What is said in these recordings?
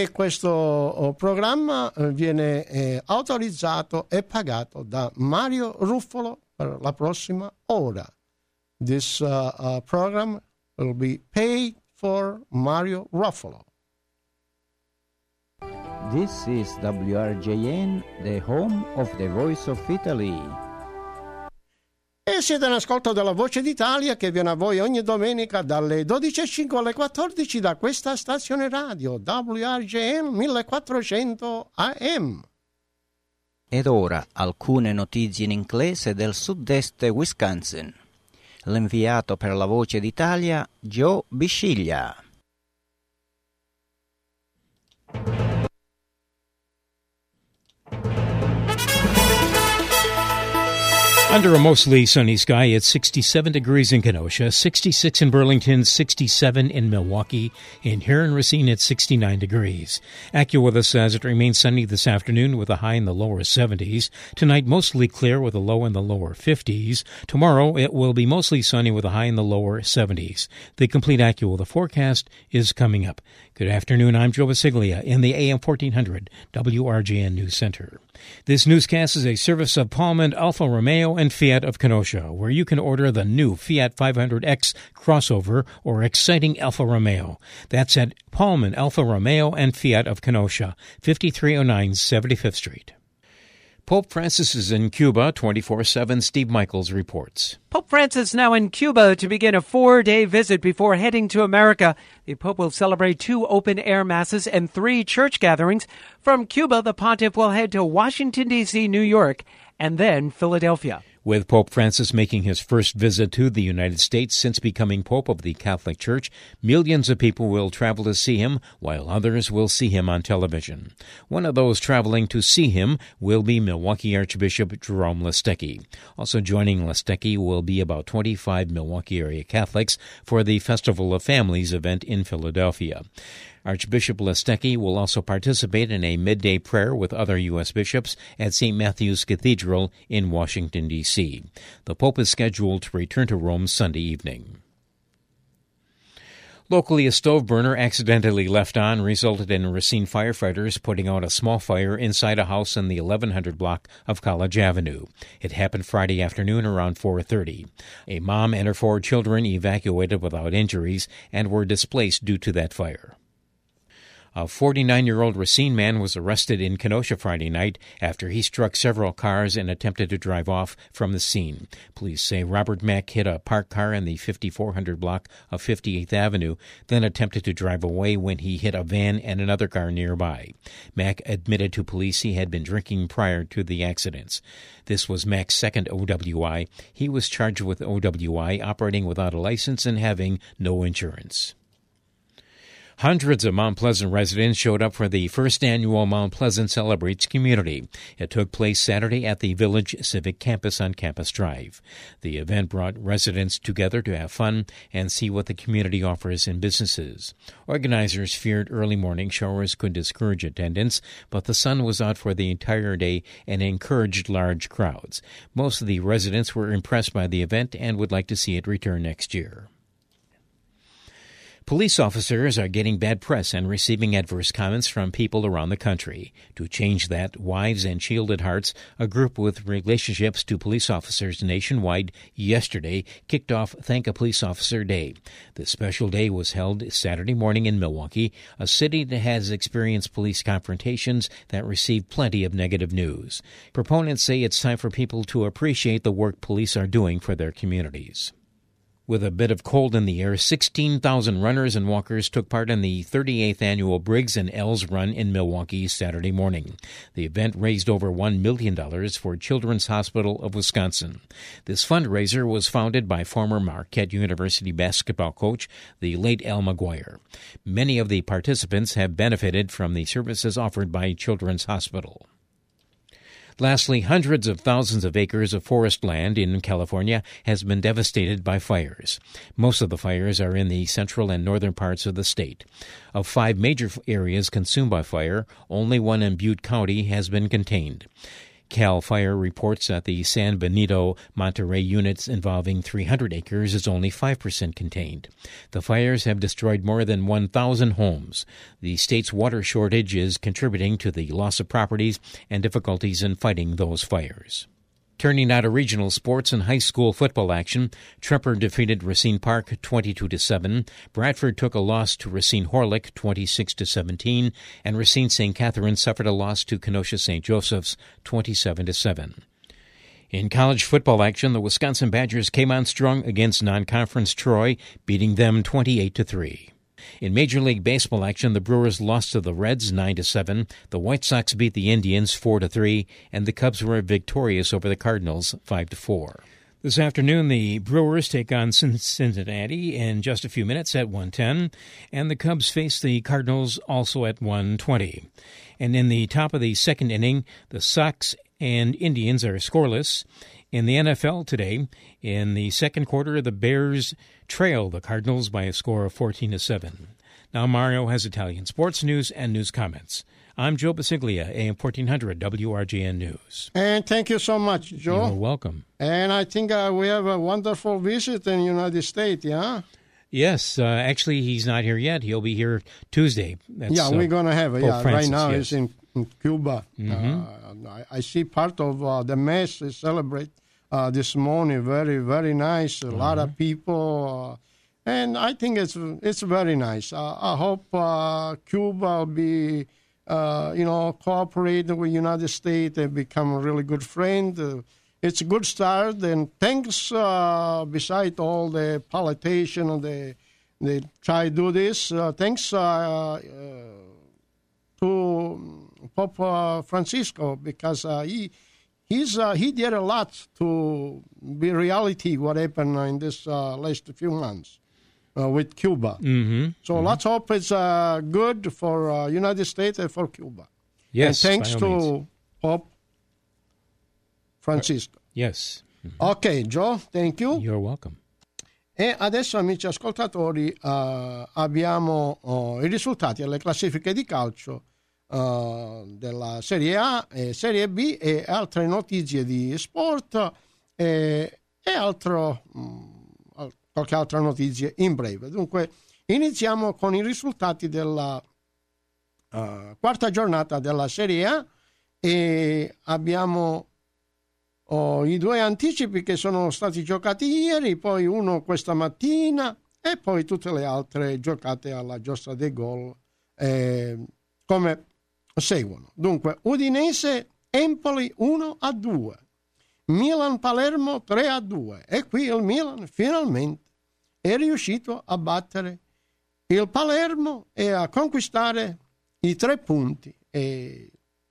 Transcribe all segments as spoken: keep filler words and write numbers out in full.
e questo oh, programma eh, viene eh, autorizzato e pagato da Mario Ruffolo per la prossima ora. This uh, uh, program will be paid for Mario Ruffolo. This is W R J N, the home of the Voice of Italy. E siete in ascolto della Voce d'Italia che viene a voi ogni domenica dalle dodici e cinque alle quattordici da questa stazione radio W R J N millequattrocento A M. Ed ora alcune notizie in inglese del sud-est Wisconsin. L'inviato per la Voce d'Italia, Joe Bisciglia. Under a mostly sunny sky, it's sixty-seven degrees in Kenosha, sixty-six in Burlington, sixty-seven in Milwaukee, and here in Racine it's sixty-nine degrees. AccuWeather says it remains sunny this afternoon with a high in the lower seventies. Tonight, mostly clear with a low in the lower fifties. Tomorrow, it will be mostly sunny with a high in the lower seventies. The complete AccuWeather forecast is coming up. Good afternoon, I'm Joe Basiglia in the A M fourteen hundred W R J N News Center. This newscast is a service of Pullman, Alfa Romeo, and Fiat of Kenosha, where you can order the new Fiat five hundred X crossover or exciting Alfa Romeo. That's at Pullman, Alfa Romeo, and Fiat of Kenosha, fifty-three oh nine seventy-fifth Street. Pope Francis is in Cuba, twenty-four seven. Steve Michaels reports. Pope Francis now in Cuba to begin a four-day visit before heading to America. The Pope will celebrate two open-air masses and three church gatherings. From Cuba, the pontiff will head to Washington, D C, New York, and then Philadelphia. With Pope Francis making his first visit to the United States since becoming Pope of the Catholic Church, millions of people will travel to see him, while others will see him on television. One of those traveling to see him will be Milwaukee Archbishop Jerome Listecki. Also joining Listecki will be about twenty-five Milwaukee area Catholics for the Festival of Families event in Philadelphia. Archbishop Listecki will also participate in a midday prayer with other U S bishops at Saint Matthew's Cathedral in Washington, D C. The Pope is scheduled to return to Rome Sunday evening. Locally, a stove burner accidentally left on resulted in Racine firefighters putting out a small fire inside a house in the eleven hundred block of College Avenue. It happened Friday afternoon around four thirty. A mom and her four children evacuated without injuries and were displaced due to that fire. A forty-nine-year-old Racine man was arrested in Kenosha Friday night after he struck several cars and attempted to drive off from the scene. Police say Robert Mack hit a parked car in the fifty-four hundred block of fifty-eighth Avenue, then attempted to drive away when he hit a van and another car nearby. Mack admitted to police he had been drinking prior to the accidents. This was Mack's second O W I. He was charged with O W I, operating without a license and having no insurance. Hundreds of Mount Pleasant residents showed up for the first annual Mount Pleasant Celebrates Community. It took place Saturday at the Village Civic Campus on Campus Drive. The event brought residents together to have fun and see what the community offers in businesses. Organizers feared early morning showers could discourage attendance, but the sun was out for the entire day and encouraged large crowds. Most of the residents were impressed by the event and would like to see it return next year. Police officers are getting bad press and receiving adverse comments from people around the country. To change that, Wives and Shielded Hearts, a group with relationships to police officers nationwide, yesterday kicked off Thank a Police Officer Day. The special day was held Saturday morning in Milwaukee, a city that has experienced police confrontations that received plenty of negative news. Proponents say it's time for people to appreciate the work police are doing for their communities. With a bit of cold in the air, sixteen thousand runners and walkers took part in the thirty-eighth annual Briggs and Ells Run in Milwaukee Saturday morning. The event raised over one million dollars for Children's Hospital of Wisconsin. This fundraiser was founded by former Marquette University basketball coach, the late Al McGuire. Many of the participants have benefited from the services offered by Children's Hospital. Lastly, hundreds of thousands of acres of forest land in California has been devastated by fires. Most of the fires are in the central and northern parts of the state. Of five major areas consumed by fire, only one in Butte County has been contained. CAL FIRE reports that the San Benito Monterey units involving three hundred acres is only five percent contained. The fires have destroyed more than one thousand homes. The state's water shortage is contributing to the loss of properties and difficulties in fighting those fires. Turning now to regional sports and high school football action, Tremper defeated Racine Park twenty-two to seven. Bradford took a loss to Racine Horlick twenty-six to seventeen, and Racine Saint Catharines suffered a loss to Kenosha Saint Joseph's twenty-seven to seven. In college football action, the Wisconsin Badgers came on strong against non-conference Troy, beating them twenty-eight to three. In Major League Baseball action, the Brewers lost to the Reds nine to seven, the White Sox beat the Indians four to three, and the Cubs were victorious over the Cardinals five to four. This afternoon, the Brewers take on Cincinnati in just a few minutes at one ten, and the Cubs face the Cardinals also at one twenty. And in the top of the second inning, the Sox and Indians are scoreless. In the N F L today, in the second quarter, the Bears trail the Cardinals by a score of fourteen to seven. Now Mario has Italian sports news and news comments. I'm Joe Basiglia, A M fourteen hundred W R G N News. And thank you so much, Joe. You're welcome. And I think uh, we have a wonderful visit in the United States, yeah? Yes, uh, actually he's not here yet. He'll be here Tuesday. That's, yeah, we're going to have it. Pope Yeah, Francis, right now yes. it's in, in Cuba. Mm-hmm. Uh, I, I see part of uh, the mass is celebrate uh, this morning. Very, very nice. A mm-hmm. lot of people. Uh, and I think it's it's very nice. Uh, I hope uh, Cuba will be, uh, you know, cooperate with the United States and become a really good friend. Uh, it's a good start. And thanks, uh, beside all the politicians, they, they try to do this. Uh, thanks uh, uh, to Pope uh, Francisco, because uh, he he's uh, he did a lot to be reality what happened in this uh, last few months uh, with Cuba. Mm-hmm. So mm-hmm. let's hope it's uh, good for uh, United States and for Cuba. Yes, and thanks by to all means. Pope Francisco. Yes. Mm-hmm. Ok, Joe, thank you. You're welcome. E adesso, amici ascoltatori, uh, abbiamo uh, i risultati alle classifiche di calcio uh, della Serie A e Serie B e altre notizie di sport e, e altro, mh, qualche altra notizia in breve. Dunque, iniziamo con i risultati della uh, quarta giornata della Serie A e abbiamo Oh, i due anticipi che sono stati giocati ieri, poi uno questa mattina e poi tutte le altre giocate alla giostra dei gol eh, come seguono. Dunque, Udinese Empoli uno a due, Milan Palermo tre a due e qui il Milan finalmente è riuscito a battere il Palermo e a conquistare i tre punti e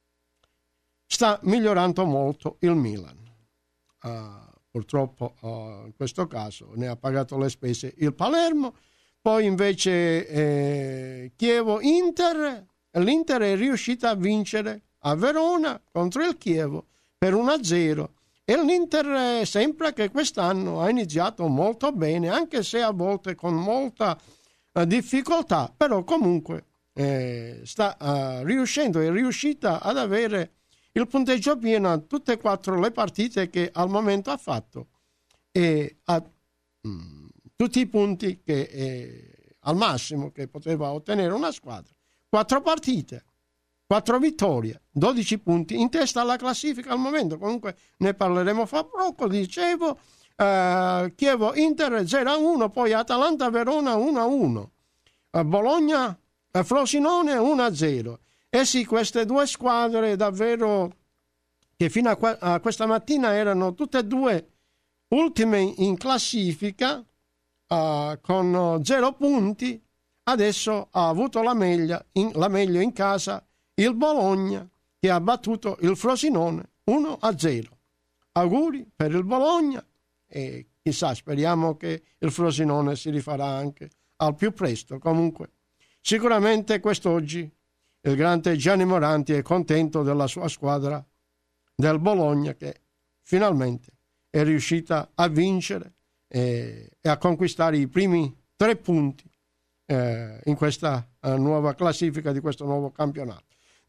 sta migliorando molto il Milan. Uh, purtroppo uh, in questo caso ne ha pagato le spese il Palermo. Poi invece eh, Chievo Inter, l'Inter è riuscita a vincere a Verona contro il Chievo per uno a zero e l'Inter eh, sembra che quest'anno ha iniziato molto bene, anche se a volte con molta uh, difficoltà, però comunque eh, sta uh, riuscendo, è riuscita ad avere il punteggio pieno a tutte e quattro le partite che al momento ha fatto e a mm, tutti i punti che eh, al massimo che poteva ottenere una squadra. Quattro partite, quattro vittorie, dodici punti in testa alla classifica al momento. Comunque ne parleremo fra poco. Dicevo, eh, Chievo Inter zero a uno, poi Atalanta Verona uno a uno, eh, Bologna eh, Frosinone uno a zero. Eh sì, queste due squadre davvero che fino a, que- a questa mattina erano tutte e due ultime in classifica uh, con zero punti, adesso ha avuto la meglio, in, la meglio in casa il Bologna che ha battuto il Frosinone uno a zero. Auguri per il Bologna e chissà, speriamo che il Frosinone si rifarà anche al più presto. Comunque sicuramente quest'oggi il grande Gianni Moranti è contento della sua squadra del Bologna che finalmente è riuscita a vincere e, e a conquistare i primi tre punti eh, in questa eh, nuova classifica di questo nuovo campionato.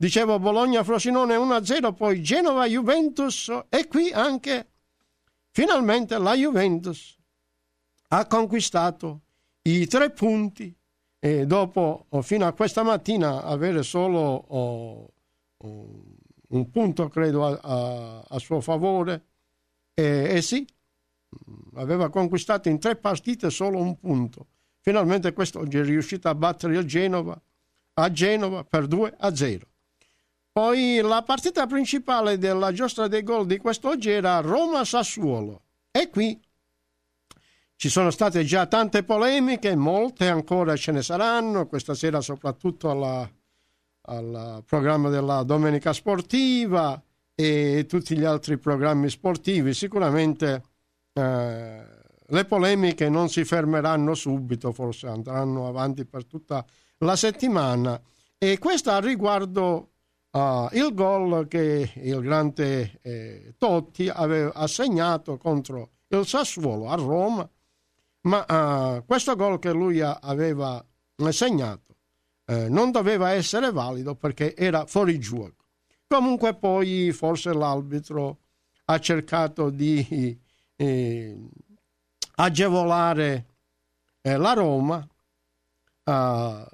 Dicevo Bologna-Frosinone uno a zero, poi Genova-Juventus, e qui anche finalmente la Juventus ha conquistato i tre punti, e dopo fino a questa mattina avere solo oh, oh, un punto credo a, a, a suo favore, e, e sì, aveva conquistato in tre partite solo un punto. Finalmente quest'oggi è riuscito a battere il Genova a Genova per due a zero. Poi la partita principale della giostra dei gol di quest'oggi era Roma-Sassuolo, e qui ci sono state già tante polemiche, molte ancora ce ne saranno questa sera, soprattutto alla, al programma della Domenica Sportiva e tutti gli altri programmi sportivi. Sicuramente eh, le polemiche non si fermeranno subito, forse andranno avanti per tutta la settimana, e questa a riguardo Uh, il gol che il grande eh, Totti aveva assegnato contro il Sassuolo a Roma, ma uh, questo gol che lui a, aveva segnato eh, non doveva essere valido perché era fuori gioco. Comunque poi forse l'arbitro ha cercato di eh, agevolare eh, la Roma, uh,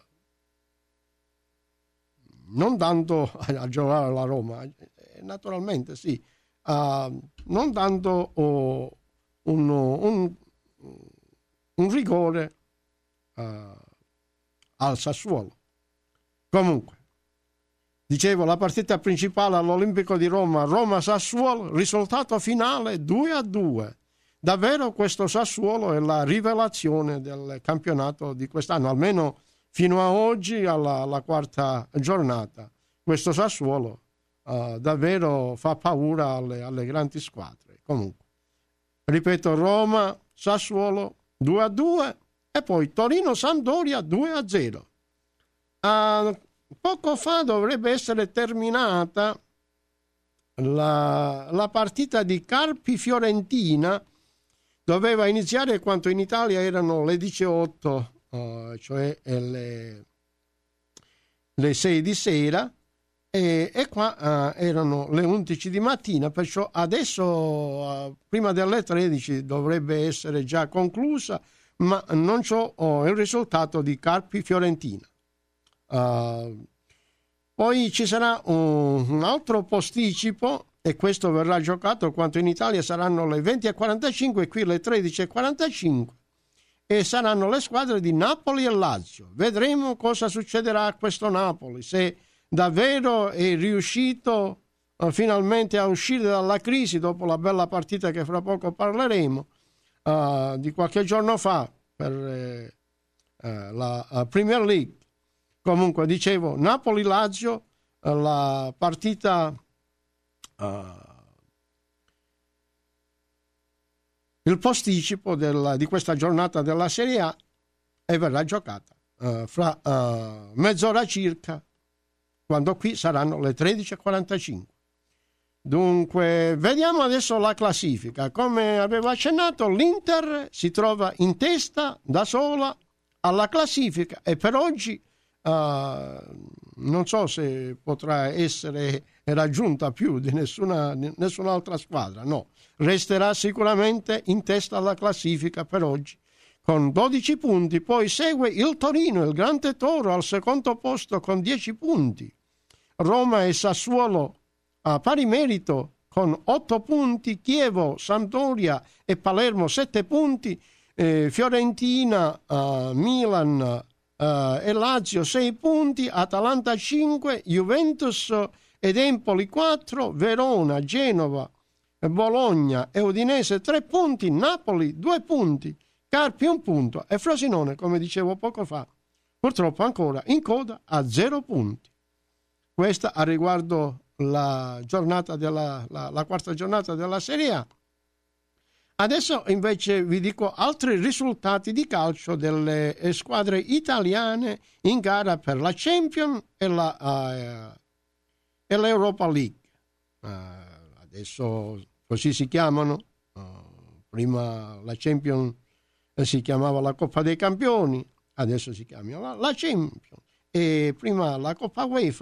non dando a giocare la Roma, naturalmente sì, uh, non dando oh, un, un, un rigore uh, al Sassuolo. Comunque, dicevo, la partita principale all'Olimpico di Roma, Roma-Sassuolo, risultato finale due a due. Davvero questo Sassuolo è la rivelazione del campionato di quest'anno, almeno fino a oggi, alla, alla quarta giornata. Questo Sassuolo uh, davvero fa paura alle, alle grandi squadre. Comunque, ripeto, Roma, Sassuolo due a due, e poi Torino-Sampdoria due a zero. Uh, poco fa dovrebbe essere terminata la, la partita di Carpi-Fiorentina. Doveva iniziare quando in Italia erano le diciotto, Uh, cioè le, le sei di sera, e, e qua uh, erano le undici di mattina, perciò adesso uh, prima delle tredici dovrebbe essere già conclusa, ma non so oh, il risultato di Carpi-Fiorentina. Uh, poi ci sarà un, un altro posticipo, e questo verrà giocato quando in Italia saranno le venti e quarantacinque, qui le tredici e quarantacinque, e saranno le squadre di Napoli e Lazio. Vedremo cosa succederà a questo Napoli, se davvero è riuscito uh, finalmente a uscire dalla crisi dopo la bella partita che fra poco parleremo uh, di qualche giorno fa per eh, eh, la uh, Premier League. Comunque dicevo, Napoli-Lazio, uh, la partita uh, il posticipo della, di questa giornata della Serie A, e verrà giocata uh, fra uh, mezz'ora circa, quando qui saranno le tredici e quarantacinque. Dunque, vediamo adesso la classifica. Come avevo accennato, l'Inter si trova in testa da sola alla classifica, e per oggi uh, non so se potrà essere raggiunta più di nessuna, nessun'altra squadra, no. Resterà sicuramente in testa alla classifica per oggi con dodici punti, poi segue il Torino, il Grande Toro, al secondo posto con dieci punti. Roma e Sassuolo a pari merito con otto punti, Chievo, Sampdoria e Palermo sette punti, eh, Fiorentina, uh, Milan uh, e Lazio sei punti, Atalanta cinque, Juventus ed Empoli quattro, Verona, Genova, Bologna e Udinese tre punti, Napoli due punti, Carpi un punto, e Frosinone, come dicevo poco fa, purtroppo ancora in coda a zero punti. Questa a riguardo la giornata della la, la quarta giornata della Serie A. Adesso invece vi dico altri risultati di calcio delle squadre italiane in gara per la Champions e la uh, e l'Europa League. Uh, adesso così si chiamano. Uh, prima la Champions si chiamava la Coppa dei Campioni, adesso si chiama la, la Champions, e prima la Coppa UEFA,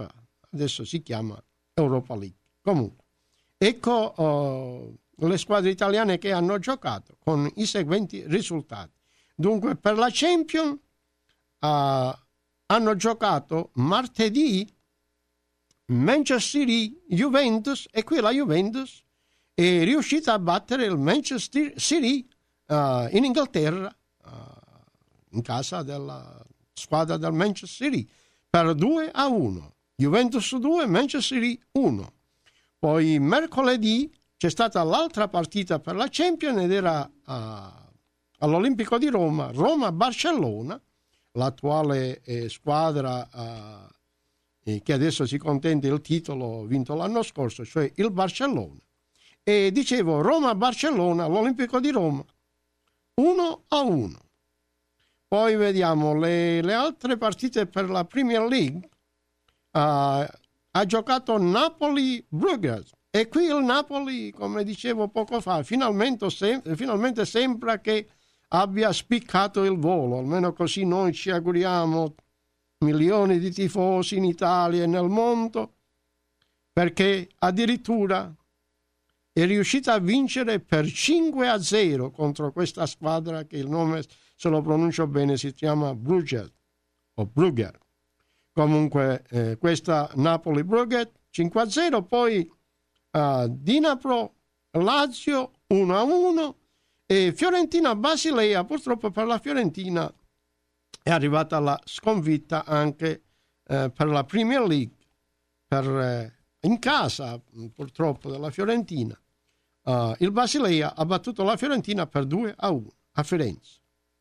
adesso si chiama Europa League. Comunque, ecco uh, le squadre italiane che hanno giocato con i seguenti risultati. Dunque, per la Champions uh, hanno giocato martedì Manchester City Juventus, e qui la Juventus è riuscita a battere il Manchester City uh, in Inghilterra, uh, in casa della squadra del Manchester City, per due a uno. Juventus due, Manchester City uno. Poi mercoledì c'è stata l'altra partita per la Champions ed era uh, all'Olimpico di Roma, Roma-Barcellona, l'attuale eh, squadra uh, eh, che adesso si contende il titolo vinto l'anno scorso, cioè il Barcellona. E dicevo Roma-Barcellona, l'Olimpico di Roma, uno a uno. Poi vediamo le, le altre partite per la Premier League. Uh, ha giocato Napoli-Brugge, e qui il Napoli, come dicevo poco fa, finalmente, sem- finalmente sembra che abbia spiccato il volo, almeno così noi ci auguriamo, milioni di tifosi in Italia e nel mondo, perché addirittura è riuscita a vincere per cinque a zero contro questa squadra che il nome, se lo pronuncio bene, si chiama Brugge o Brugge. Comunque eh, questa Napoli-Brugge cinque a zero, poi uh, Dinapro-Lazio uno a uno e Fiorentina-Basilea. Purtroppo per la Fiorentina è arrivata la sconfitta anche eh, per la Premier League, per, eh, in casa purtroppo della Fiorentina. Uh, il Basilea ha battuto la Fiorentina per due a uno a Firenze.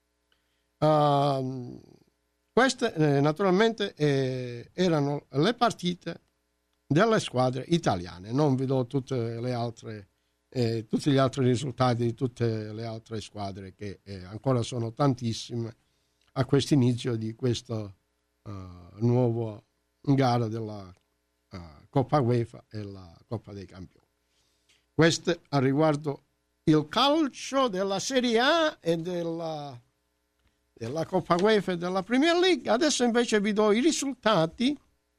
Uh, queste eh, naturalmente eh, erano le partite delle squadre italiane. Non vi do tutte le altre, eh, tutti gli altri risultati di tutte le altre squadre, che eh, ancora sono tantissime a questo inizio di questa uh, nuova gara della uh, Coppa UEFA e la Coppa dei Campioni. Questo a riguardo il calcio della Serie A e della, della Coppa UEFA e della Premier League. Adesso invece vi do i risultati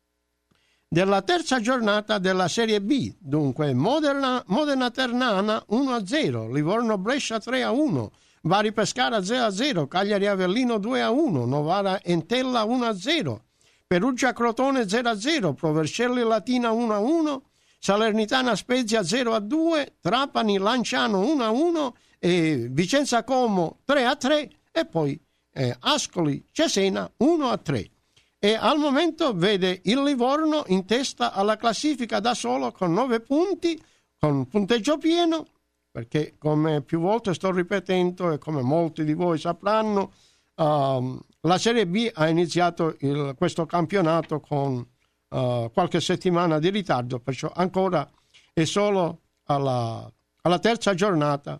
della terza giornata della Serie B. Dunque Modena, Modena Ternana uno a zero, Livorno Brescia tre a uno, Bari Pescara zero a zero, Cagliari Avellino due a uno, Novara Entella uno a zero, Perugia Crotone zero a zero, Provercelli Latina uno a uno, Salernitana Spezia zero a due, Trapani Lanciano uno a uno e Vicenza Como tre a tre, e poi eh, Ascoli Cesena uno a tre. E al momento vede il Livorno in testa alla classifica da solo con nove punti, con punteggio pieno, perché come più volte sto ripetendo e come molti di voi sapranno, uh, la Serie B ha iniziato il, questo campionato con Uh, qualche settimana di ritardo, perciò ancora è solo alla, alla terza giornata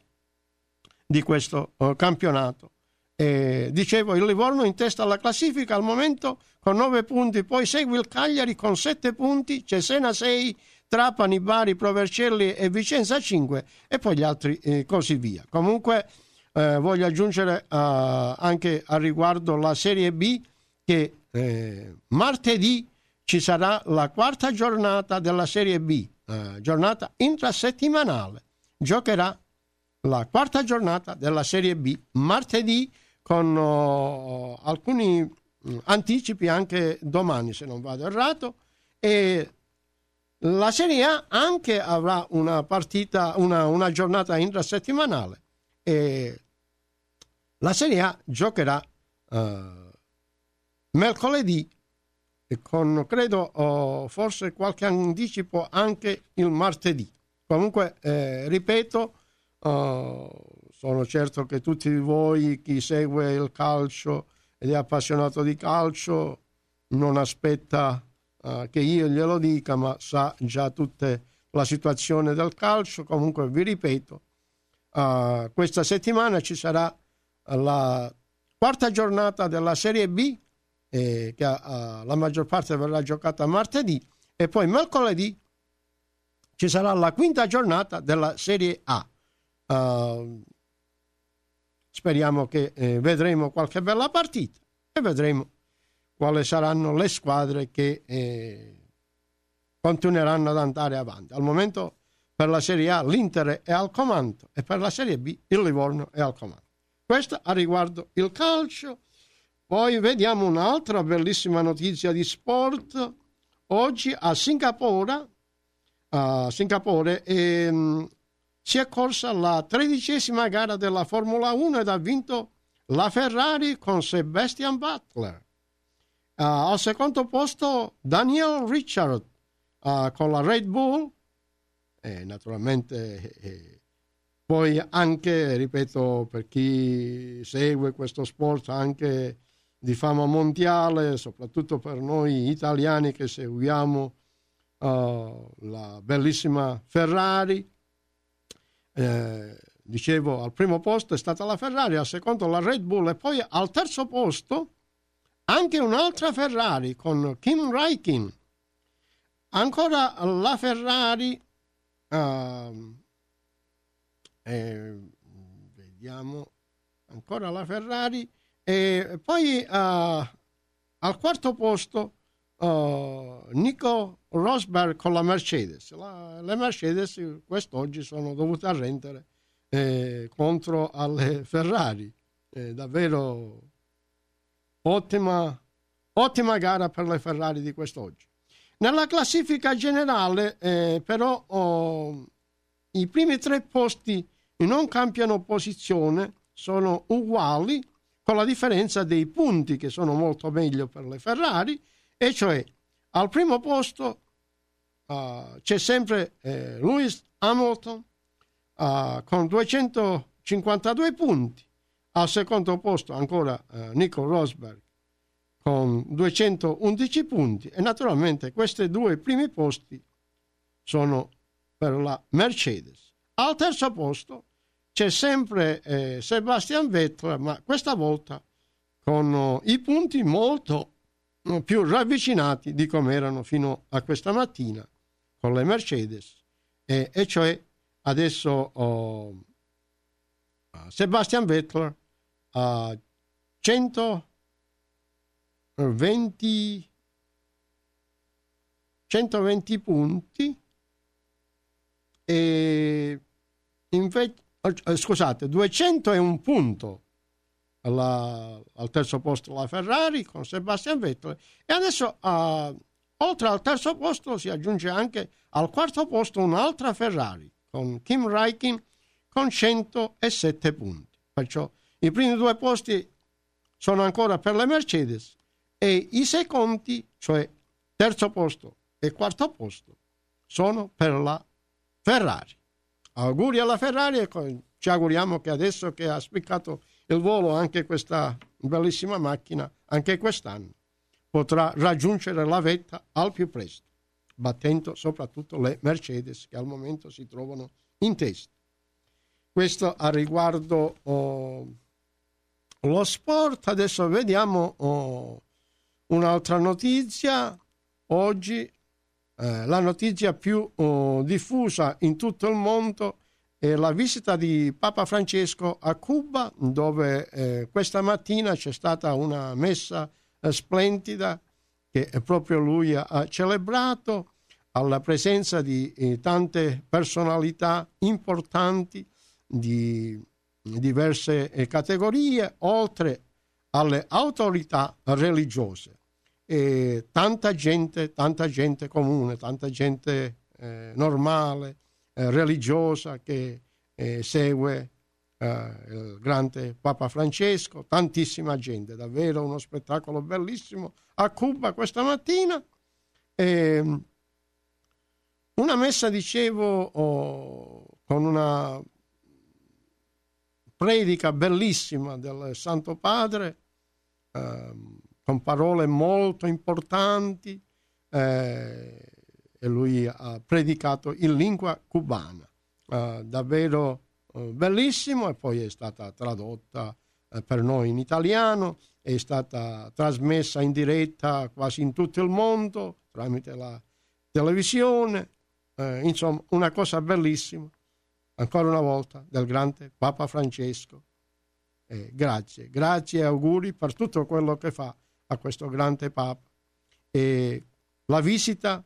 di questo uh, campionato. E, dicevo, il Livorno in testa alla classifica al momento con nove punti, poi segue il Cagliari con sette punti, Cesena sei, Trapani, Bari, Provercelli e Vicenza cinque, e poi gli altri eh, così via. Comunque eh, voglio aggiungere uh, anche a riguardo la Serie B che eh, martedì ci sarà la quarta giornata della Serie B, eh, giornata intrasettimanale. Giocherà la quarta giornata della Serie B martedì con oh, alcuni mh, anticipi anche domani, se non vado errato, e la Serie A anche avrà una partita, una, una giornata intrasettimanale, e la Serie A giocherà eh, mercoledì, e con credo oh, forse qualche anticipo anche il martedì. Comunque eh, ripeto, oh, sono certo che tutti voi, chi segue il calcio ed è appassionato di calcio, non aspetta uh, che io glielo dica, ma sa già tutta la situazione del calcio. Comunque vi ripeto, uh, questa settimana ci sarà la quarta giornata della Serie B, Eh, che uh, la maggior parte verrà giocata martedì, e poi mercoledì ci sarà la quinta giornata della Serie A. Uh, speriamo che eh, vedremo qualche bella partita e vedremo quali saranno le squadre che eh, continueranno ad andare avanti. Al momento per la Serie A l'Inter è al comando e per la Serie B il Livorno è al comando. Questo a riguardo il calcio. Poi vediamo un'altra bellissima notizia di sport. Oggi a Singapore, a Singapore ehm, si è corsa la tredicesima gara della Formula uno ed ha vinto la Ferrari con Sebastian Vettel. Uh, al secondo posto Daniel Ricciardo uh, con la Red Bull. E naturalmente eh, poi anche, ripeto, per chi segue questo sport anche di fama mondiale, soprattutto per noi italiani che seguiamo uh, la bellissima Ferrari, eh, dicevo, al primo posto è stata la Ferrari, al secondo la Red Bull e poi al terzo posto anche un'altra Ferrari con Kim Raikkonen. Ancora la Ferrari, uh, eh, vediamo, ancora la Ferrari e poi uh, al quarto posto uh, Nico Rosberg con la Mercedes. La, le Mercedes quest'oggi sono dovute arrendere eh, contro alle Ferrari. Eh, davvero ottima, ottima gara per le Ferrari di quest'oggi. Nella classifica generale eh, però oh, i primi tre posti non cambiano posizione, sono uguali, con la differenza dei punti che sono molto meglio per le Ferrari, e cioè al primo posto uh, c'è sempre eh, Lewis Hamilton uh, con duecentocinquantadue punti, al secondo posto ancora uh, Nico Rosberg con duecentoundici punti e naturalmente questi due primi posti sono per la Mercedes. Al terzo posto c'è sempre eh, Sebastian Vettel, ma questa volta con uh, i punti molto uh, più ravvicinati di come erano fino a questa mattina con le Mercedes, e, e cioè adesso uh, Sebastian Vettel ha centoventi, centoventi punti e invece scusate, duecentouno punto alla, al terzo posto la Ferrari con Sebastian Vettel, e adesso uh, oltre al terzo posto si aggiunge anche al quarto posto un'altra Ferrari con Kim Raikkonen con centosette punti. Perciò i primi due posti sono ancora per le Mercedes e i secondi, cioè terzo posto e quarto posto, sono per la Ferrari. Auguri alla Ferrari e ci auguriamo che adesso che ha spiccato il volo anche questa bellissima macchina, anche quest'anno potrà raggiungere la vetta al più presto, battendo soprattutto le Mercedes che al momento si trovano in testa. Questo a riguardo oh, lo sport. Adesso vediamo oh, un'altra notizia. Oggi Eh, la notizia più uh, diffusa in tutto il mondo è la visita di Papa Francesco a Cuba, dove eh, questa mattina c'è stata una messa eh, splendida che proprio lui ha, ha celebrato, alla presenza di eh, tante personalità importanti di diverse eh, categorie, oltre alle autorità religiose. E tanta gente, tanta gente comune, tanta gente eh, normale, eh, religiosa che eh, segue eh, il grande Papa Francesco, tantissima gente, davvero uno spettacolo bellissimo a Cuba questa mattina. E una messa, dicevo, oh, con una predica bellissima del Santo Padre, eh, con parole molto importanti, eh, e lui ha predicato in lingua cubana, eh, davvero eh, bellissimo, e poi è stata tradotta eh, per noi in italiano, è stata trasmessa in diretta quasi in tutto il mondo tramite la televisione, eh, insomma una cosa bellissima, ancora una volta, del grande Papa Francesco. Eh, grazie, grazie e auguri per tutto quello che fa a questo grande Papa. E la visita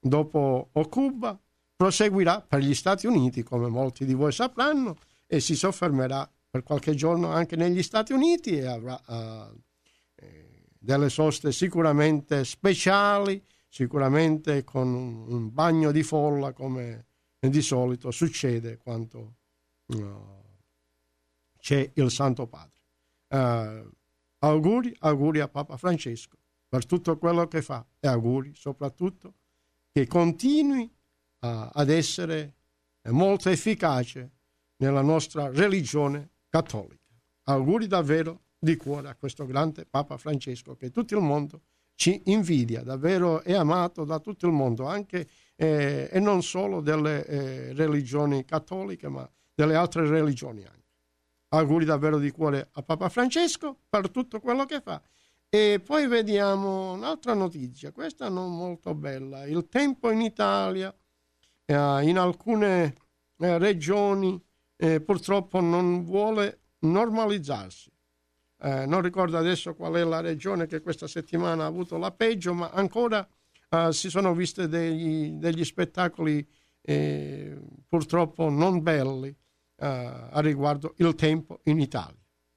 dopo Cuba, proseguirà per gli Stati Uniti, come molti di voi sapranno, e si soffermerà per qualche giorno anche negli Stati Uniti e avrà uh, eh, delle soste sicuramente speciali, sicuramente con un, un bagno di folla come di solito succede quando uh, c'è il Santo Padre. Uh, auguri, auguri a Papa Francesco per tutto quello che fa e auguri soprattutto che continui uh, ad essere molto efficace nella nostra religione cattolica. Auguri davvero di cuore a questo grande Papa Francesco che tutto il mondo ci invidia, davvero è amato da tutto il mondo, anche eh, e non solo delle eh, religioni cattoliche, ma delle altre religioni anche. Auguri davvero di cuore a Papa Francesco per tutto quello che fa. E poi vediamo un'altra notizia, questa non molto bella. Il tempo in Italia, eh, in alcune eh, regioni, eh, purtroppo non vuole normalizzarsi. Eh, non ricordo adesso qual è la regione che questa settimana ha avuto la peggio, ma ancora eh, si sono viste degli, degli spettacoli eh, purtroppo non belli eh, a riguardo il tempo in Italia.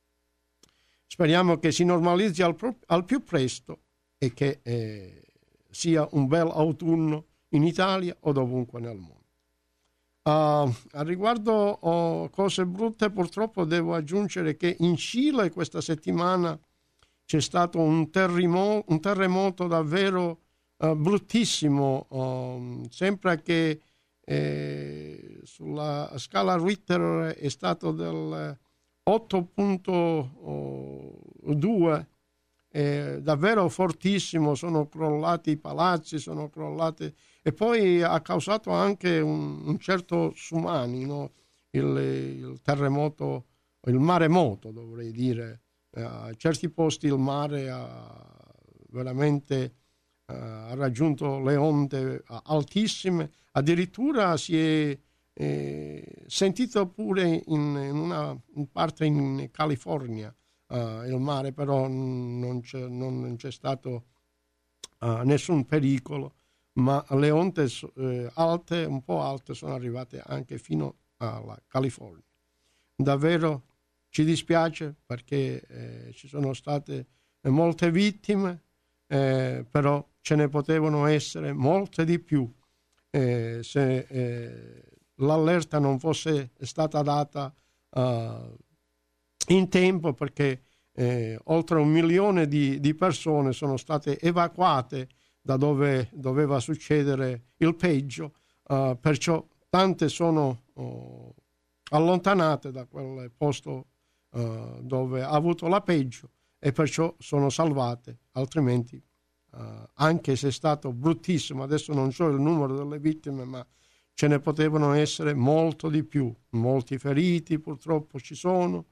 Speriamo che si normalizzi al, al più presto e che eh, sia un bel autunno in Italia o dovunque nel mondo. Uh, a riguardo oh, cose brutte, purtroppo devo aggiungere che in Cile questa settimana c'è stato un, terremo- un terremoto davvero uh, bruttissimo. Uh, sembra che eh, sulla scala Richter è stato del otto virgola due, eh, davvero fortissimo, sono crollati i palazzi, sono crollate, e poi ha causato anche un, un certo tsunami, no? il, il terremoto, il maremoto dovrei dire, eh, a certi posti il mare ha veramente eh, ha raggiunto le onde altissime, addirittura si è Eh, sentito pure in, in una in parte in California uh, il mare, però non c'è, non, non c'è stato uh, nessun pericolo, ma le onde eh, alte, un po' alte, sono arrivate anche fino alla California. Davvero ci dispiace perché eh, ci sono state molte vittime, eh, però ce ne potevano essere molte di più eh, se eh, l'allerta non fosse stata data uh, in tempo, perché eh, oltre un milione di, di persone sono state evacuate da dove doveva succedere il peggio, uh, perciò tante sono uh, allontanate da quel posto uh, dove ha avuto la peggio e perciò sono salvate, altrimenti uh, anche se è stato bruttissimo, adesso non so il numero delle vittime, ma ce ne potevano essere molto di più, molti feriti purtroppo ci sono,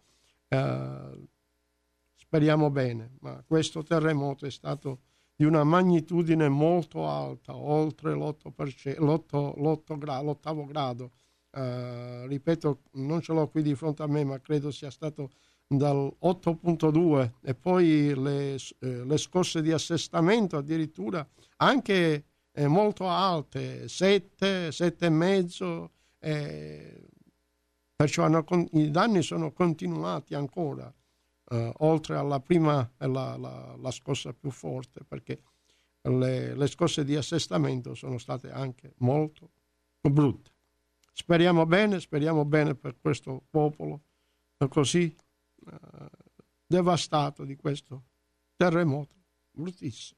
eh, speriamo bene, ma questo terremoto è stato di una magnitudine molto alta, oltre l'otto per cento, l'otto, l'otto gra- l'ottavo grado, eh, ripeto, non ce l'ho qui di fronte a me, ma credo sia stato dall'otto virgola due, e poi le, eh, le scosse di assestamento addirittura anche Eh, molto alte, sette, sette e mezzo, eh, perciò hanno, i danni sono continuati ancora, eh, oltre alla prima e la, la, la scossa più forte, perché le, le scosse di assestamento sono state anche molto brutte. Speriamo bene, speriamo bene per questo popolo, così eh, devastato di questo terremoto bruttissimo.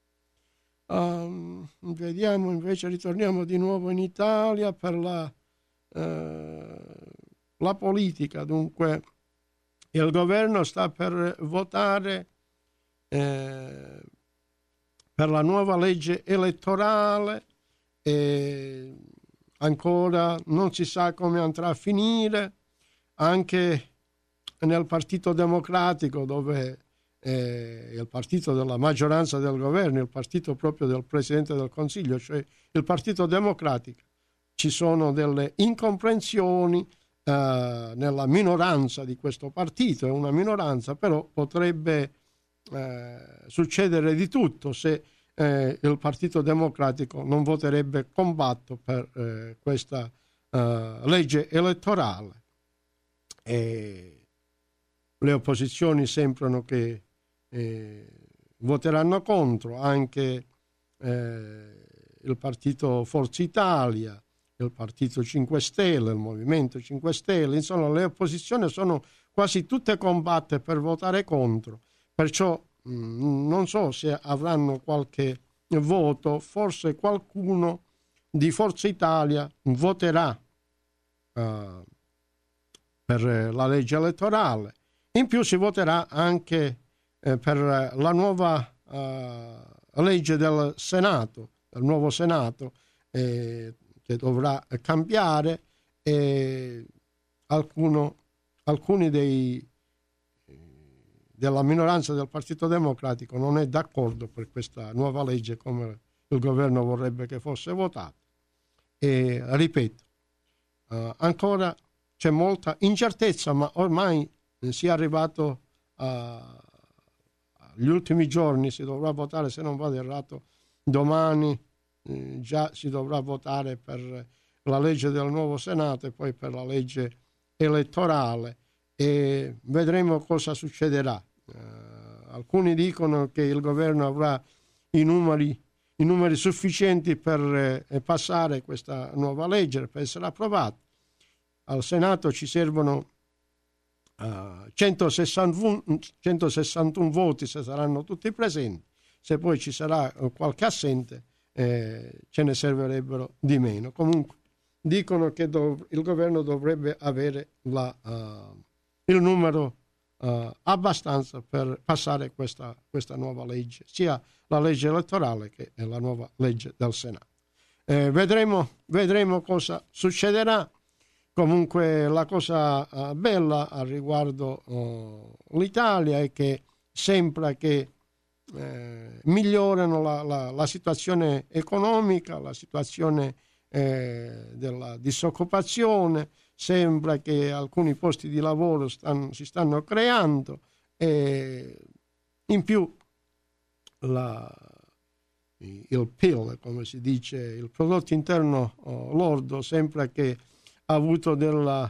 Um, vediamo invece, ritorniamo di nuovo in Italia per la, eh, la politica. Dunque il governo sta per votare eh, per la nuova legge elettorale e ancora non si sa come andrà a finire. Anche nel Partito Democratico, dove Eh, il partito della maggioranza del governo, il partito proprio del Presidente del Consiglio, cioè il Partito Democratico, ci sono delle incomprensioni eh, nella minoranza di questo partito. È una minoranza, però potrebbe eh, succedere di tutto se eh, il Partito Democratico non voterebbe combatto per eh, questa eh, legge elettorale. E le opposizioni sembrano che eh, voteranno contro, anche eh, il partito Forza Italia, il partito cinque Stelle, il Movimento cinque Stelle, insomma le opposizioni sono quasi tutte combatte per votare contro, perciò mh, non so se avranno qualche voto, forse qualcuno di Forza Italia voterà uh, per la legge elettorale. In più si voterà anche eh, per la nuova uh, legge del Senato, del nuovo Senato, eh, che dovrà cambiare, e alcuno, alcuni dei, della minoranza del Partito Democratico non è d'accordo per questa nuova legge come il governo vorrebbe che fosse votata. E ripeto, uh, ancora c'è molta incertezza, ma ormai si è arrivato a, agli ultimi giorni, si dovrà votare, se non vado errato, domani eh, già si dovrà votare per la legge del nuovo Senato e poi per la legge elettorale, e vedremo cosa succederà. Eh, alcuni dicono che il governo avrà i numeri, i numeri sufficienti per eh, passare questa nuova legge, per essere approvata. Al Senato ci servono uh, centosessantuno voti se saranno tutti presenti. Se poi ci sarà uh, qualche assente, eh, ce ne servirebbero di meno. Comunque dicono che dov- il governo dovrebbe avere la, uh, il numero uh, abbastanza per passare questa, questa nuova legge, sia la legge elettorale che la nuova legge del Senato. Eh, vedremo, vedremo cosa succederà. Comunque la cosa uh, bella al riguardo uh, l'Italia è che sembra che eh, migliorano la, la, la situazione economica, la situazione eh, della disoccupazione, sembra che alcuni posti di lavoro stanno, si stanno creando, e in più la, il P I L, come si dice, il prodotto interno uh, lordo, sembra che ha avuto della,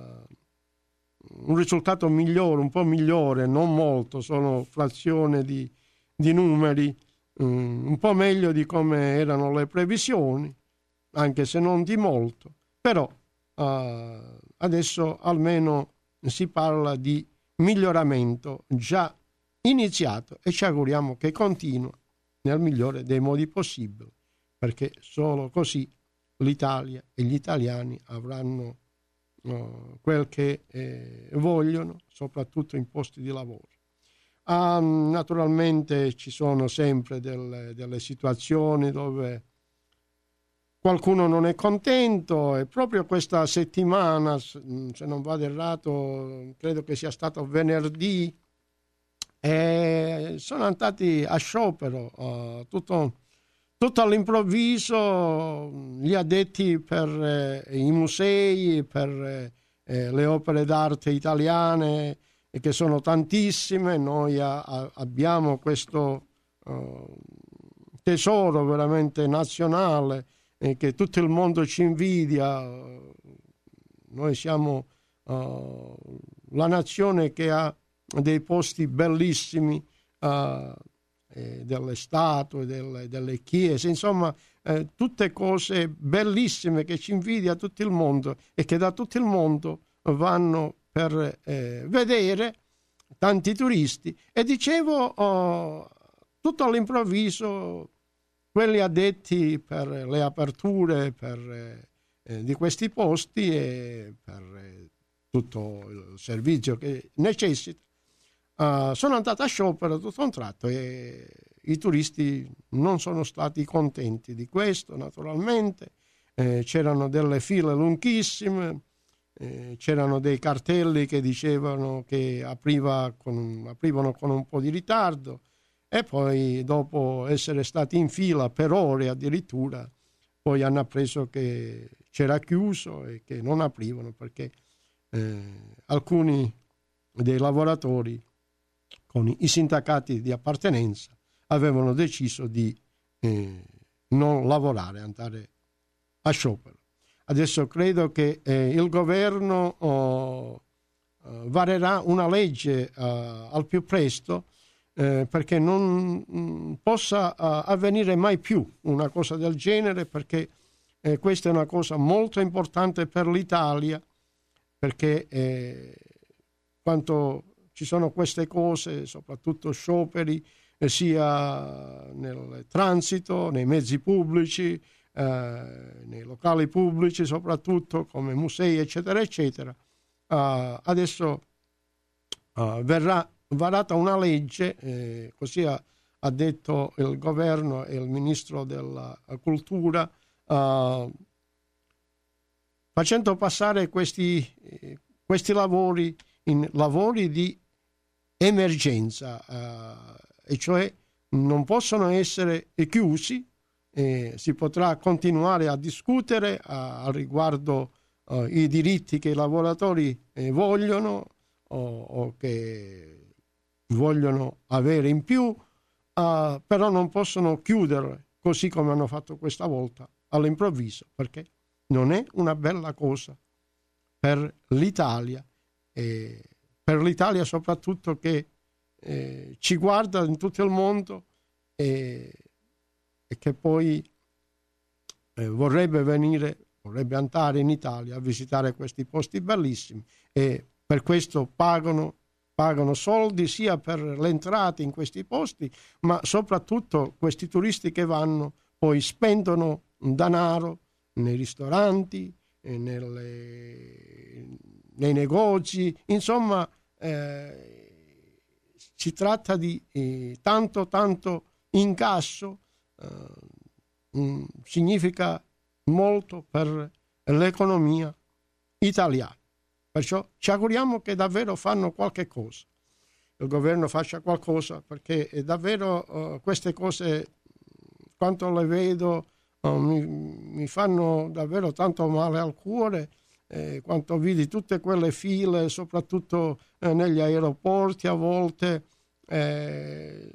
uh, un risultato migliore, un po' migliore, non molto, sono frazione di, di numeri, um, un po' meglio di come erano le previsioni, anche se non di molto, però uh, adesso almeno si parla di miglioramento già iniziato, e ci auguriamo che continui nel migliore dei modi possibili, perché solo così l'Italia e gli italiani avranno uh, quel che eh, vogliono, soprattutto in posti di lavoro. Ah, naturalmente ci sono sempre delle, delle situazioni dove qualcuno non è contento, e proprio questa settimana, se non vado errato, credo che sia stato venerdì, e sono andati a sciopero uh, tutto Tutto all'improvviso gli addetti per eh, i musei, per eh, le opere d'arte italiane, e che sono tantissime. Noi a, a, abbiamo questo uh, tesoro veramente nazionale, eh, che tutto il mondo ci invidia. Noi siamo uh, la nazione che ha dei posti bellissimi, uh, delle statue, delle, delle chiese, insomma eh, tutte cose bellissime che ci invidia tutto il mondo, e che da tutto il mondo vanno per eh, vedere tanti turisti. E dicevo, oh, tutto all'improvviso quelli addetti per le aperture per, eh, di questi posti e per eh, tutto il servizio che necessita, Uh, sono andata a sciopero tutto un tratto, e i turisti non sono stati contenti di questo, naturalmente. Eh, c'erano delle file lunghissime, eh, c'erano dei cartelli che dicevano che apriva con, aprivano con un po' di ritardo, e poi dopo essere stati in fila per ore addirittura, poi hanno appreso che c'era chiuso e che non aprivano perché eh, alcuni dei lavoratori con i sindacati di appartenenza avevano deciso di eh, non lavorare, andare a sciopero. Adesso credo che eh, il governo oh, uh, varerà una legge uh, al più presto eh, perché non mh, possa uh, avvenire mai più una cosa del genere, perché eh, questa è una cosa molto importante per l'Italia, perché eh, quanto ci sono queste cose, soprattutto scioperi, eh, sia nel transito, nei mezzi pubblici, eh, nei locali pubblici, soprattutto come musei, eccetera, eccetera. Uh, adesso uh, verrà varata una legge, eh, così ha, ha detto il governo e il ministro della cultura, uh, facendo passare questi, eh, questi lavori in lavori di emergenza, uh, e cioè non possono essere chiusi, eh, si potrà continuare a discutere a, a riguardo uh, i diritti che i lavoratori eh, vogliono o, o che vogliono avere in più, uh, però non possono chiudere così come hanno fatto questa volta all'improvviso, perché non è una bella cosa per l'Italia, e per l'Italia soprattutto che eh, ci guarda in tutto il mondo e, e che poi eh, vorrebbe venire, vorrebbe andare in Italia a visitare questi posti bellissimi, e per questo pagano, pagano soldi sia per le entrate in questi posti, ma soprattutto questi turisti che vanno poi spendono denaro nei ristoranti, eh, nelle, nei negozi, insomma eh, si tratta di eh, tanto tanto incasso, eh, um, significa molto per l'economia italiana, perciò ci auguriamo che davvero fanno qualche cosa, il governo faccia qualcosa, perché davvero uh, queste cose, quanto le vedo, uh, mi, mi fanno davvero tanto male al cuore. Eh, quanto vidi tutte quelle file, soprattutto eh, negli aeroporti a volte, eh,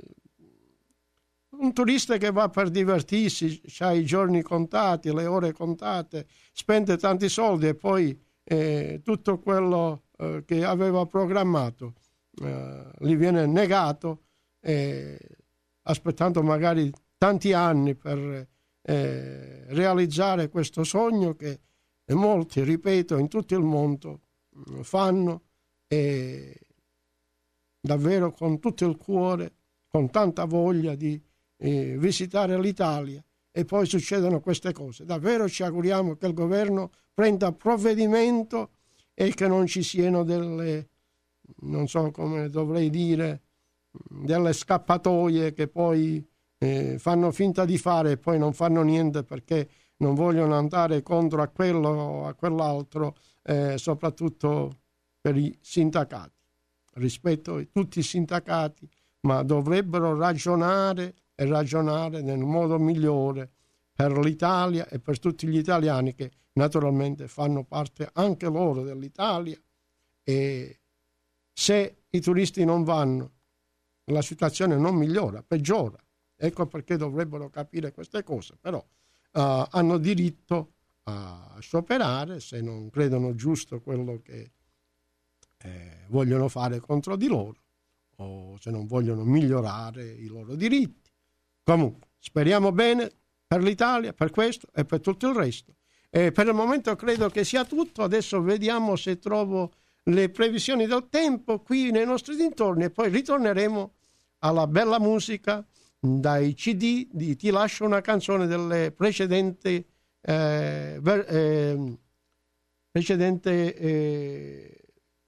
un turista che va per divertirsi, ha i giorni contati, le ore contate, spende tanti soldi e poi eh, tutto quello eh, che aveva programmato eh, gli viene negato, eh, aspettando magari tanti anni per eh, realizzare questo sogno che e molti, ripeto, in tutto il mondo fanno, e davvero con tutto il cuore, con tanta voglia di eh, visitare l'Italia, e poi succedono queste cose. Davvero ci auguriamo che il governo prenda provvedimento e che non ci siano delle, non so come dovrei dire, delle scappatoie che poi eh, fanno finta di fare e poi non fanno niente perché non vogliono andare contro a quello o a quell'altro, eh, soprattutto per i sindacati. Rispetto a tutti i sindacati, ma dovrebbero ragionare e ragionare nel modo migliore per l'Italia e per tutti gli italiani che naturalmente fanno parte anche loro dell'Italia, e se i turisti non vanno la situazione non migliora, peggiora. Ecco perché dovrebbero capire queste cose, però Uh, hanno diritto a scioperare se non credono giusto quello che eh, vogliono fare contro di loro, o se non vogliono migliorare i loro diritti. Comunque speriamo bene per l'Italia, per questo e per tutto il resto, e per il momento credo che sia tutto. Adesso vediamo se trovo le previsioni del tempo qui nei nostri dintorni e poi ritorneremo alla bella musica dai C D di Ti lascio una canzone delle precedenti eh, ver, eh, precedente eh,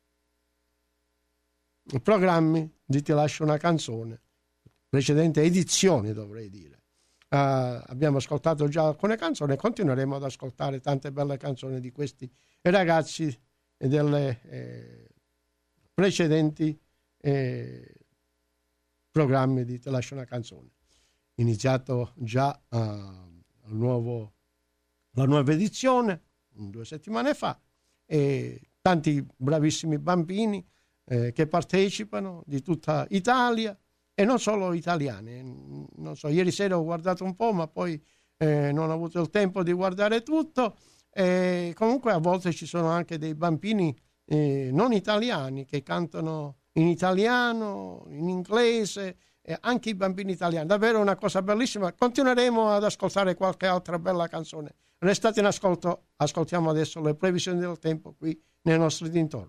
programmi di Ti lascio una canzone, precedente edizione dovrei dire. Uh, abbiamo ascoltato già alcune canzoni e continueremo ad ascoltare tante belle canzoni di questi ragazzi e delle eh, precedenti eh, programmi di Ti lascio una canzone. Iniziato già uh, il nuovo, la nuova edizione due settimane fa, e tanti bravissimi bambini eh, che partecipano di tutta Italia, e non solo italiane. Non so, ieri sera ho guardato un po', ma poi eh, non ho avuto il tempo di guardare tutto. E comunque a volte ci sono anche dei bambini eh, non italiani che cantano in italiano, in inglese, e anche i bambini italiani. Davvero una cosa bellissima. Continueremo ad ascoltare qualche altra bella canzone. Restate in ascolto, ascoltiamo adesso le previsioni del tempo qui nei nostri dintorni.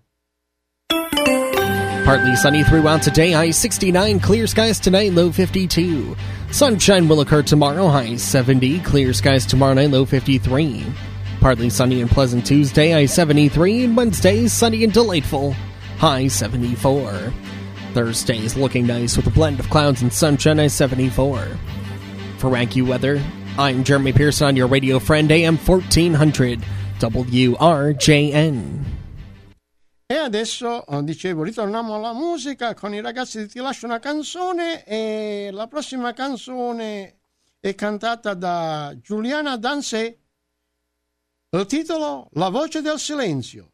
Partly sunny throughout today, high sixty-nine, clear skies tonight, low fifty-two. Sunshine will occur tomorrow, high seventy, clear skies tomorrow night, low fifty-three. Partly sunny and pleasant Tuesday, high seventy-three, and Wednesday, sunny and delightful, high seventy-four. Thursday is looking nice with a blend of clouds and sunshine, high seventy-four. For AccuWeather, I'm Jeremy Pearson on your radio friend, A M fourteen hundred, W R J N. E adesso, dicevo, ritorniamo alla musica con i ragazzi di Ti lascio una canzone, e la prossima canzone è cantata da Giuliana Dansè. Il titolo La voce del silenzio.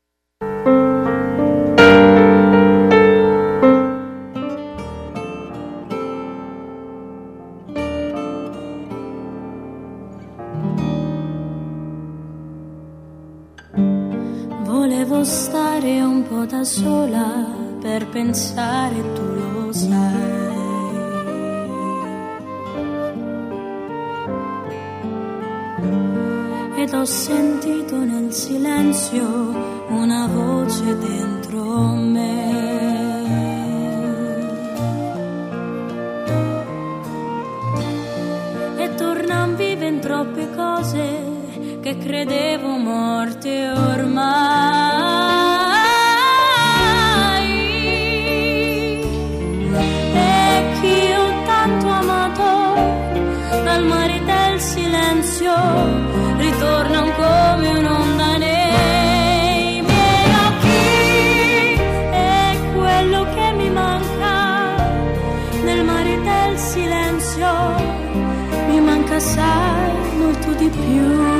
Volevo stare un po' da sola per pensare, tu lo sai. Ed ho sentito nel silenzio una voce dentro me. E tornan vive in troppe cose che credevo morte ormai, e chi ho tanto amato dal mare del silenzio ritornano come un'onda nei miei occhi, e quello che mi manca nel mare del silenzio mi manca assai, molto di più.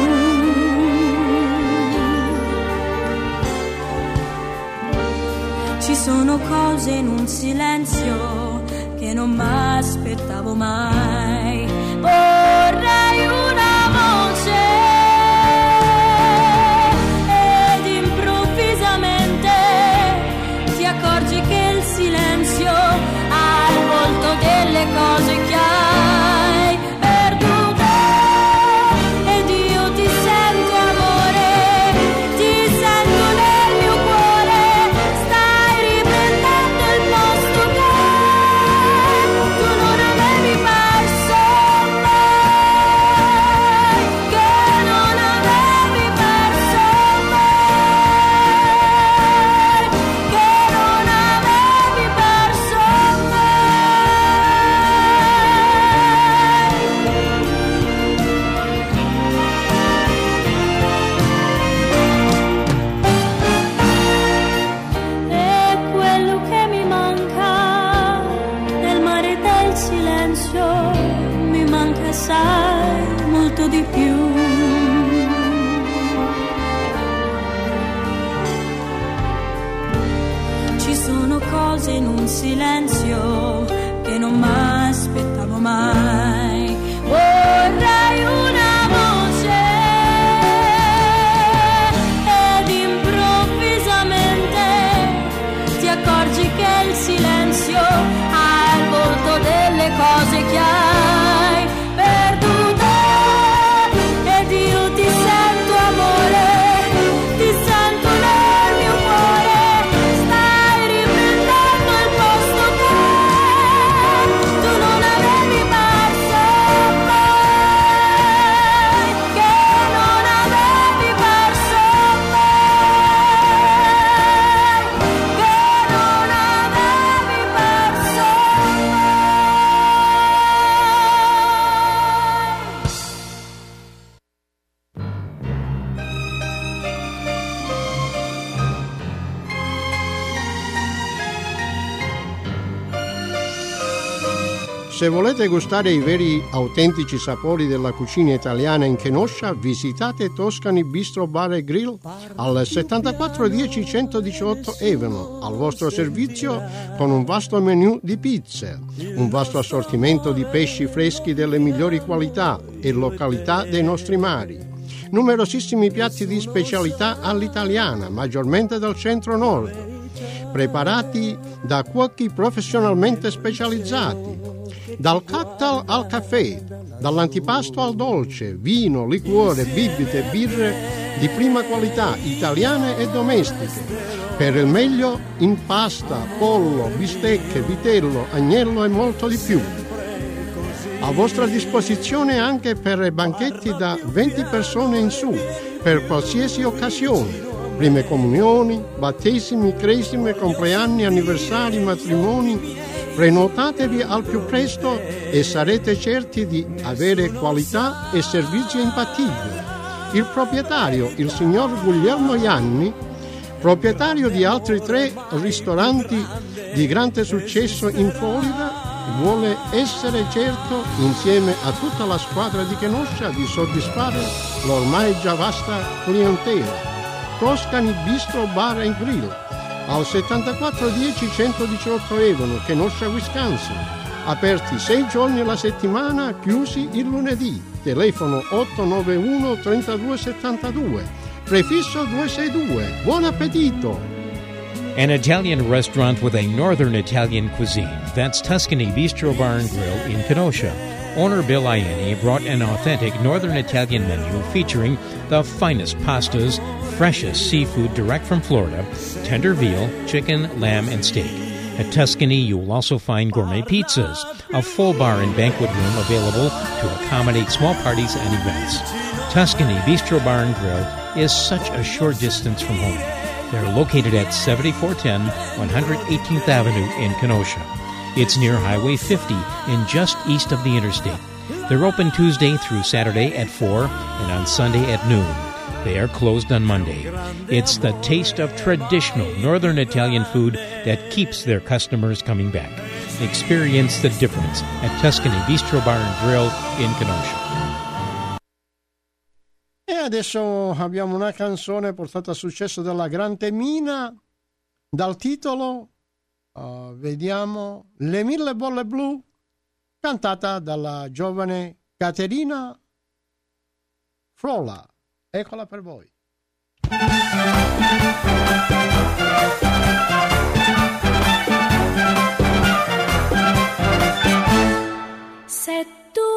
Ci sono cose in un silenzio che non m'aspettavo mai. Vorrei una voce ed improvvisamente ti accorgi che il silenzio ha il volto delle cose che hai perduto, ed io ti sento amore, ti sento nel mio cuore. Stai riprendendo il posto che tu non avevi perso mai, che non avevi perso mai, che non avevi perso mai. E quello che mi manca nel mare del silenzio mi manca assai, molto di più. Ci sono cose in un silenzio che non m'aspettavo mai. Vorrei una voce ed improvvisamente ti accorgi che il silenzio ha il volto delle cose che hai perduto, ed io ti sento amore, ti sento nel mio cuore. Stai riprendendo il posto che Se volete gustare i veri autentici sapori della cucina italiana in Kenosha, visitate Toscani Bistro Bar e Grill al settantaquattro dieci centodiciotto Avenue, al vostro servizio con un vasto menù di pizze, un vasto assortimento di pesci freschi delle migliori qualità e località dei nostri mari, numerosissimi piatti di specialità all'italiana, maggiormente dal centro-nord, preparati da cuochi professionalmente specializzati. Dal cocktail al caffè, dall'antipasto al dolce, vino, liquore, bibite, birre di prima qualità, italiane e domestiche. Per il meglio in pasta, pollo, bistecche, vitello, agnello e molto di più. A vostra disposizione anche per banchetti da venti persone in su, per qualsiasi occasione. Prime comunioni, battesimi, cresime, compleanni, anniversari, matrimoni. Prenotatevi al più presto e sarete certi di avere qualità e servizi imbattibili. Il proprietario, il signor Guglielmo Ianni, proprietario di altri tre ristoranti di grande successo in Florida, vuole essere certo, insieme a tutta la squadra di Kenosha, di soddisfare l'ormai già vasta clientela. Toscani Bistro Bar and Grill al settantaquattro dieci centodiciotto Avenue, Kenosha, Wisconsin. Aperti sei giorni alla settimana, chiusi il lunedì. Telefono otto nove uno trentadue settantadue, prefisso duecentosessantadue. Buon appetito! An Italian restaurant with a northern Italian cuisine. That's Tuscany Bistro Bar and Grill in Kenosha. Owner Bill Ianni brought an authentic northern Italian menu featuring the finest pastas, freshest seafood direct from Florida, tender veal, chicken, lamb, and steak. At Tuscany, you will also find gourmet pizzas, a full bar and banquet room available to accommodate small parties and events. Tuscany Bistro Bar and Grill is such a short distance from home. They're located at seventy-four ten one hundred eighteenth Avenue in Kenosha. It's near Highway fifty and just east of the interstate. They're open Tuesday through Saturday at four and on Sunday at noon. They are closed on Monday. It's the taste of traditional Northern Italian food that keeps their customers coming back. Experience the difference at Tuscany Bistro Bar and Grill in Kenosha. E adesso abbiamo una canzone portata a successo dalla Grande Mina, dal titolo uh, vediamo Le Mille Bolle Blu, cantata dalla giovane Caterina Frola. Eccola per voi. Se tu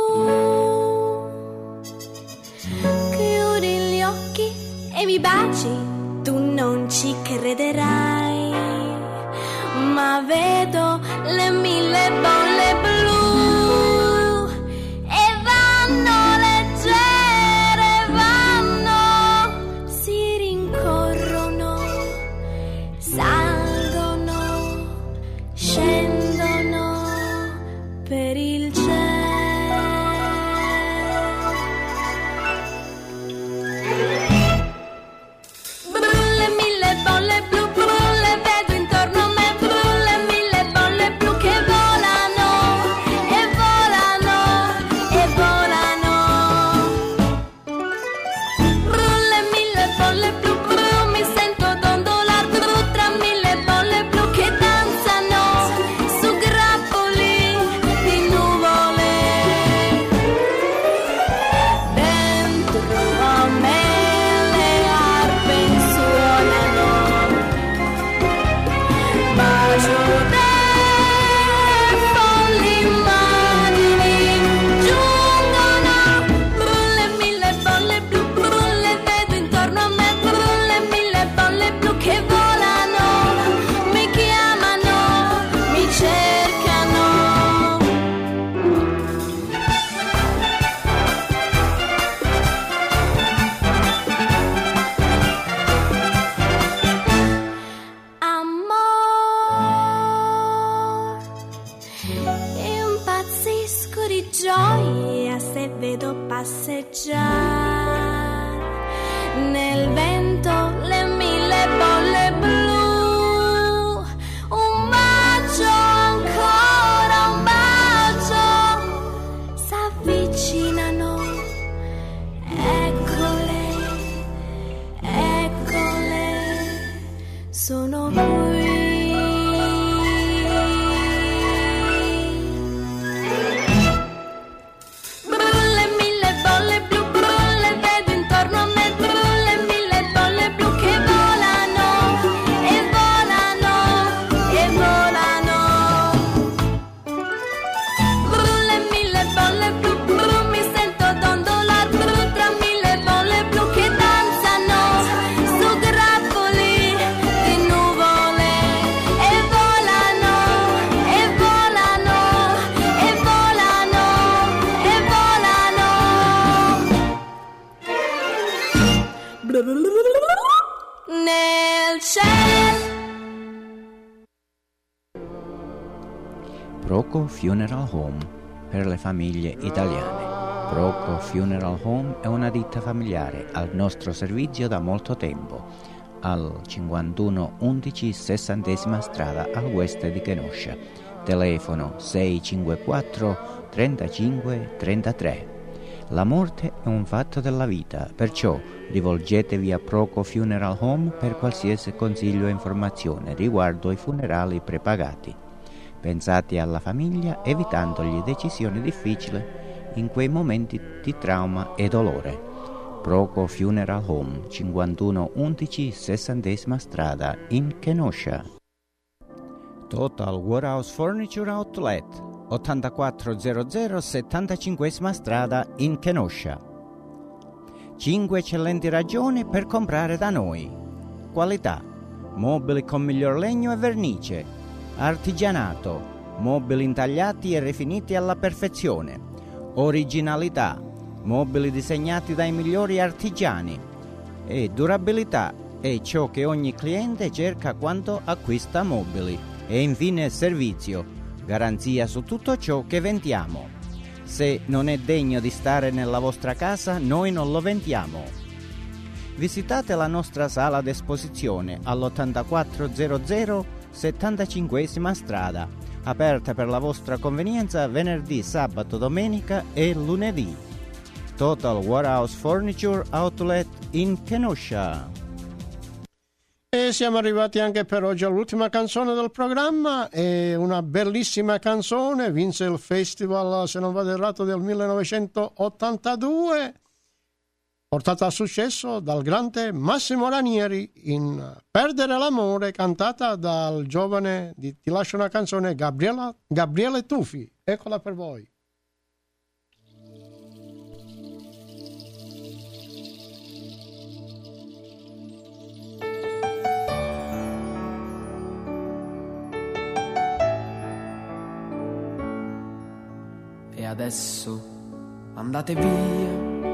chiudi gli occhi e mi baci, tu non ci crederai, ma vedo le mille bolle blu e vanno leggere, vanno, si rincorrono, salgono, scendono per il cielo. Brulle mille bolle blu, brulle vedo intorno a me, brulle mille bolle blu che volano e volano e volano. Brulle mille bolle blu, blu, mi sento dondolar blu tra mille bolle blu che danzano su grappoli di nuvole. Dentro a me le arpe suonano, bacio te folli immagini giungono. Brulle mille bolle blu, brulle vedo intorno a me, brulle mille bolle blu che volano, mi chiamano, mi cercano. Amor, impazzisco di gioia se vedo passeggiare nel vento le mille bolle blu. Un bacio ancora, un bacio nel cielo. Proco Funeral Home per le famiglie italiane. Proco Funeral Home è una ditta familiare al nostro servizio da molto tempo, al cinquantuno undici sessantesima strada al west di Kenosha. Telefono sei cinque quattro trentacinque trentatré. La morte è un fatto della vita, perciò rivolgetevi a Proco Funeral Home per qualsiasi consiglio e informazione riguardo ai funerali prepagati. Pensate alla famiglia evitandogli decisioni difficili in quei momenti di trauma e dolore. Proco Funeral Home, cinquantuno undici sessantesima strada in Kenosha. Total Warehouse Furniture Outlet, ottantaquattrocento settantacinquesima strada in Kenosha. Cinque eccellenti ragioni per comprare da noi. Qualità: mobili con miglior legno e vernice, artigianato, mobili intagliati e rifiniti alla perfezione, originalità, mobili disegnati dai migliori artigiani, e durabilità è ciò che ogni cliente cerca quando acquista mobili. E infine servizio, garanzia su tutto ciò che vendiamo. Se non è degno di stare nella vostra casa, noi non lo vendiamo. Visitate la nostra sala d'esposizione all'ottantaquattrocento settantacinquesima strada, aperta per la vostra convenienza venerdì, sabato, domenica e lunedì. Total Warehouse Furniture Outlet in Kenosha. E siamo arrivati anche per oggi all'ultima canzone del programma. È una bellissima canzone, vinse il festival, se non vado errato, del millenovecentottantadue, portata a successo dal grande Massimo Ranieri in Perdere l'amore, cantata dal giovane, di, ti lascio una canzone, Gabriela, Gabriele Tufi. Eccola per voi. E adesso andate via,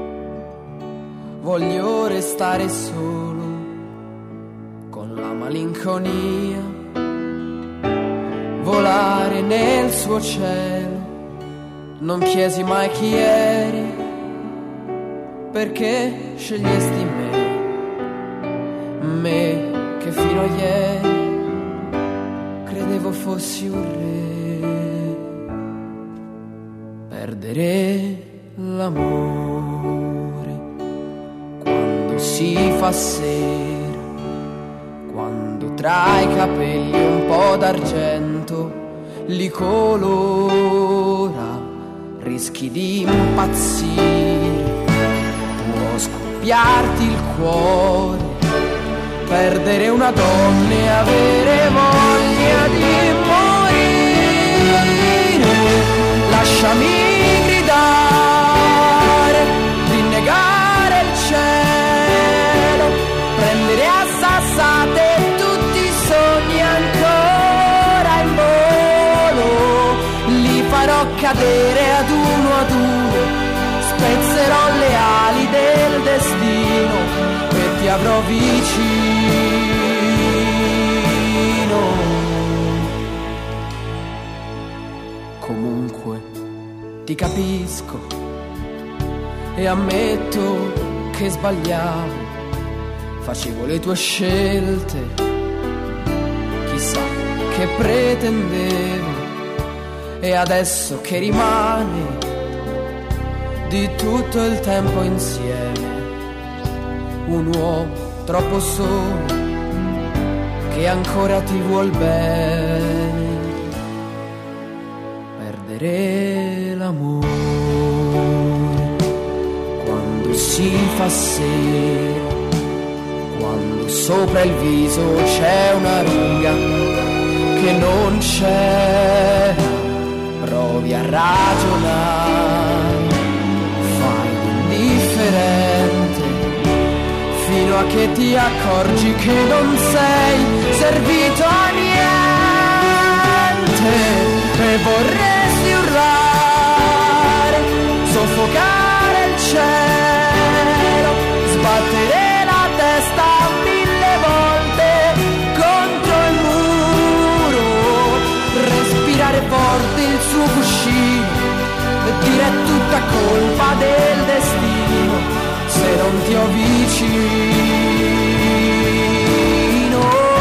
voglio restare solo con la malinconia, volare nel suo cielo. Non chiesi mai chi eri, perché scegliesti me, me che fino a ieri credevo fossi un re. Perdere l'amore quando si fa sera, quando tra i capelli un po' d'argento li colora, rischi di impazzire, può scoppiarti il cuore, perdere una donna e avere voglia di morire. Lasciami gridare, rinnegare il cielo, prendere a sassate tutti i sogni ancora in volo. Li farò cadere ad uno ad uno, spezzerò le ali del destino e ti avrò vicino. Comunque ti capisco e ammetto che sbagliavo, facevo le tue scelte, chissà che pretendevo, e adesso che rimane di tutto il tempo insieme, un uomo troppo solo che ancora ti vuol bene. Perdere l'amore quando si fa sera, quando sopra il viso c'è una ruga che non c'è, provi a ragionare, fai l'indifferente fino a che ti accorgi che non sei servito a niente. E vorresti urlare, soffocare il cielo, sbattere la colpa del destino se non ti ho vicino.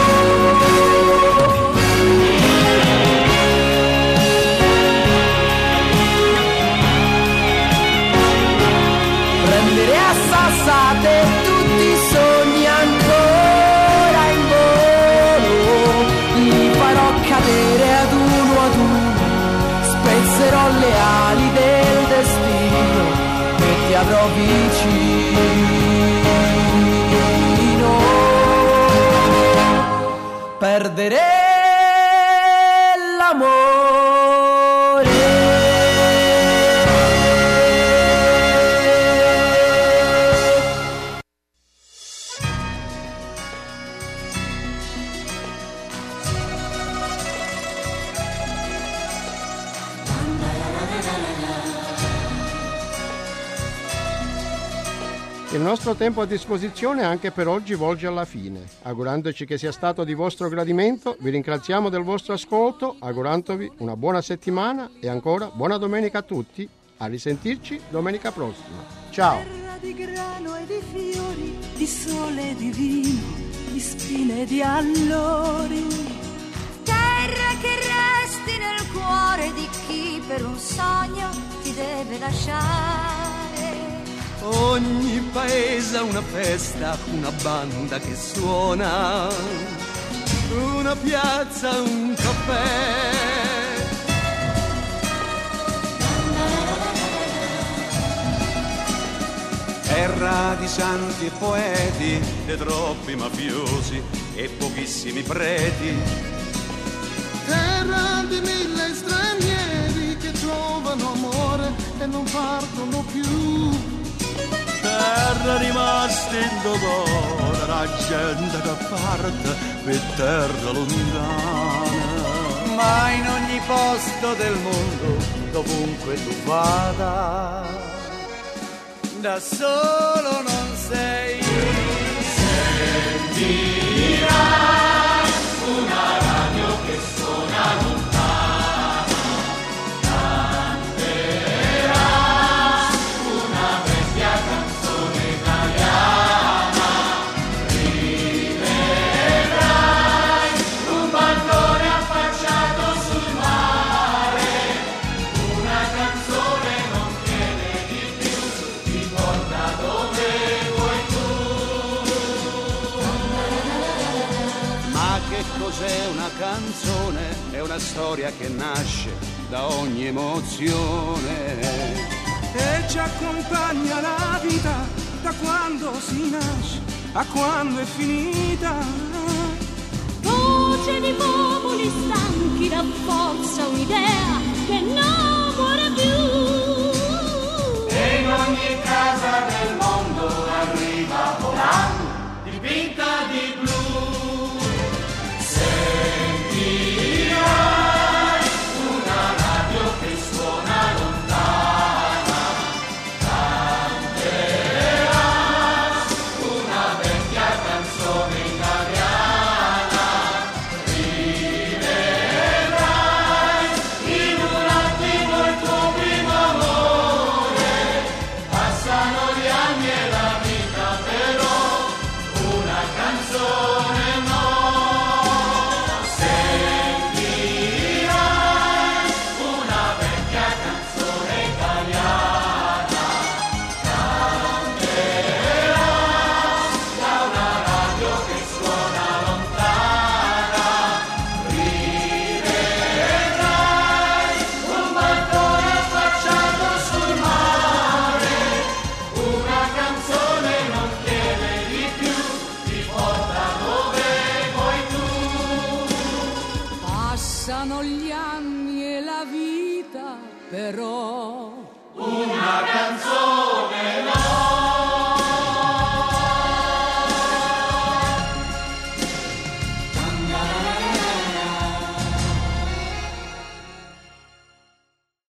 Prendere a sassate tutti i sogni ancora in volo, li farò cadere ad uno ad uno, spezzerò le ali del destino e ti avrò vicino. Perdere l'amore. Il nostro tempo a disposizione anche per oggi volge alla fine. Augurandoci che sia stato di vostro gradimento, vi ringraziamo del vostro ascolto, augurandovi una buona settimana e ancora buona domenica a tutti. A risentirci domenica prossima. Ciao! Terra di grano e di fiori, di sole e di vino, di spine e di allori. Terra che resti nel cuore di chi per un sogno ti deve lasciare. Ogni paese ha una festa, una banda che suona, una piazza, un caffè. Terra di santi e poeti, dei troppi mafiosi e pochissimi preti. Terra di mille stranieri che trovano amore e non partono più. Terra rimasta in dolore, la gente che parte per terra lontana. Ma in ogni posto del mondo, dovunque tu vada, da solo non sei. Sentirai una radio che suona lontana, canterai una vecchia canzone italiana, rivedrai un balcone affacciato sul mare, una canzone non chiede di più, ti porta dove vuoi tu. Ma che cos'è una canzone? È una storia che nasce da ogni emozione e ci accompagna la vita da quando si nasce a quando è finita. Voce di popoli stanchi dà forza un'idea che non muore più. E in ogni casa del mondo arriva volando, dipinta di blu. Sentirai una radio che suona lontana, canterai una vecchia canzone italiana, rivedrai in un attimo il tuo primo amore. Passano gli anni e la vita però una canzone no. Sentirai una vecchia canzone italiana, canterai da una radio che suona lontana, rivedrai un balcone affacciato sul mare, una canzone non chiede di più, ti porta dove vuoi tu. Passano gli anni e la vita, però